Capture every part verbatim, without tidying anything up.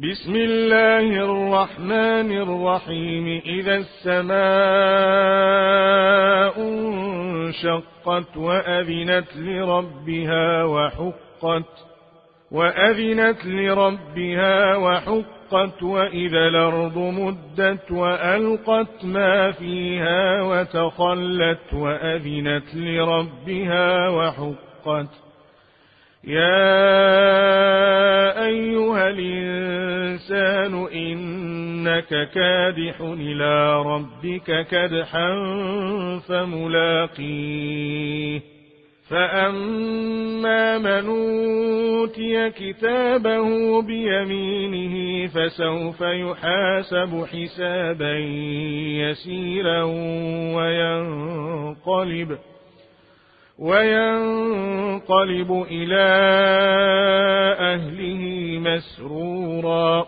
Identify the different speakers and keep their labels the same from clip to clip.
Speaker 1: بسم الله الرحمن الرحيم إذا السماء انشقت وأذنت لربها وحقت وأذنت لربها وحقت وإذا الأرض مدت وألقت ما فيها وتخلت وأذنت لربها وحقت يا أيها الإنسان إنك كادح إلى ربك كدحا فملاقيه فأما من أوتي كتابه بيمينه فسوف يحاسب حسابا يسيرا وينقلب وينقلب إلى أهله مسرورا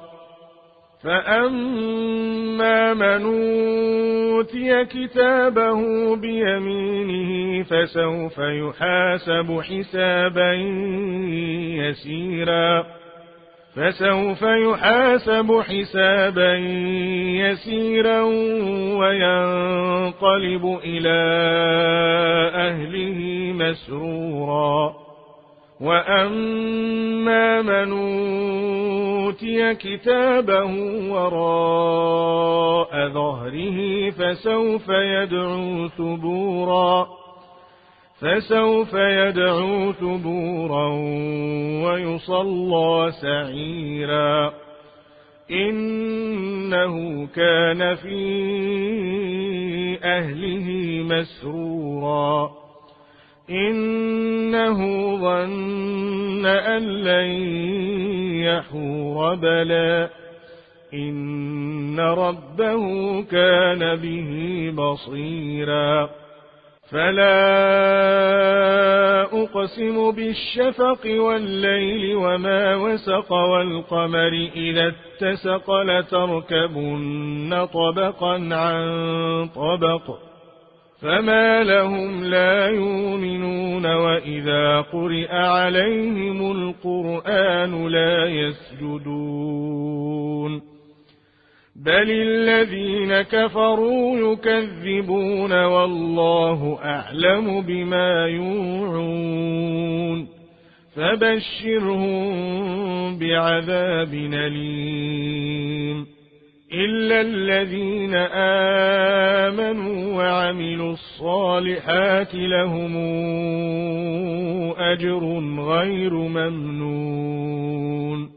Speaker 1: فأما من أوتي كتابه بيمينه فسوف يحاسب حسابا يسيرا فسوف يحاسب حسابا يسيرا وينقلب إلى أهله مسرورا وأما من أوتي كتابه وراء ظهره فسوف يدعو ثبورا فسوف يدعو ثبورا ويصلى سعيرا إنه كان في أهله مسرورا إنه ظن أن لن يحور بلى إن ربه كان به بصيرا فلا أقسم بالشفق والليل وما وسق والقمر إذا اتسق لتركبن طبقا عن طبق فما لهم لا يؤمنون وإذا قرئ عليهم القرآن لا يسجدون بل الذين كفروا يكذبون والله أعلم بما يوعون فبشرهم بعذاب أليم إلا الذين آمنوا وعملوا الصالحات لهم أجر غير ممنون